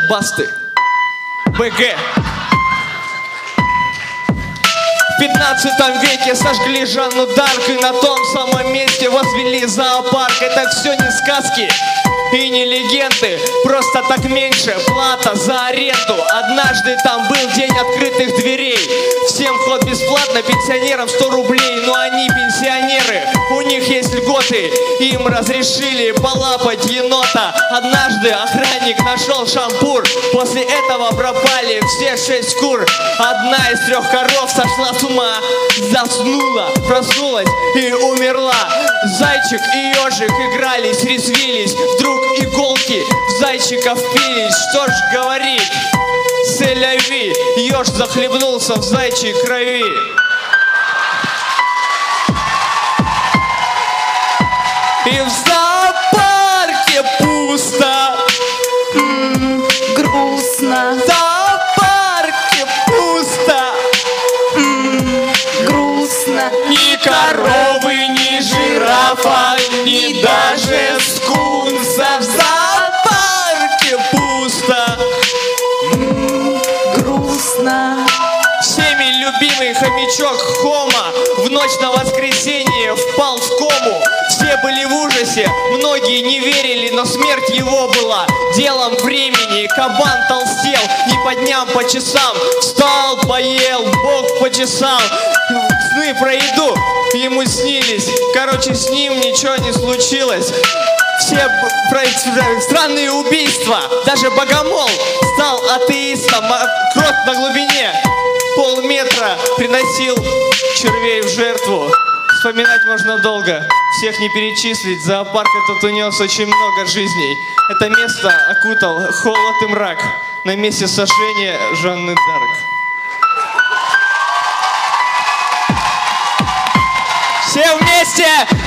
Басты. БГ. В 15 веке сожгли Жанну Дарк и на том самом месте возвели зоопарк. Это все не сказки и не легенды, просто так меньше плата за аренду. Однажды там был день открытых дверей. Всем вход бесплатно, пенсионерам 100 рублей. Но они пенсионеры, у них есть льготы. Им разрешили полапать енота. Однажды охранник нашел шампур. После этого пропали все 6 кур. Одна из 3 коров сошла с ума, заснула, проснулась и умерла. Зайчик и ежик игрались, резвились. Вдруг иголки в зайчика впились. Что ж говорить, селяви, еж захлебнулся в зайчьей крови. И в зоопарке пусто, грустно. В зоопарке пусто, грустно. ни коровы, ни жирафа, ни даже скунса. В зоопарке пусто, грустно. всеми любимый хомячок Хома в ночь на воскресенье впал в кому. Все были в ужасе, многие не верили, но смерть его была делом времени. Кабан толстел не по дням, по часам. Встал, поел, Бог почесал. Сны про еду ему снились. Короче, с ним ничего не случилось. Все странные убийства. Даже богомол стал атеистом. Крот на глубине полметра приносил червей в жертву. Вспоминать можно долго, всех не перечислить. Зоопарк этот унес очень много жизней. Это место окутал холод и мрак. На месте сожжения Жанны Дарк. Все вместе!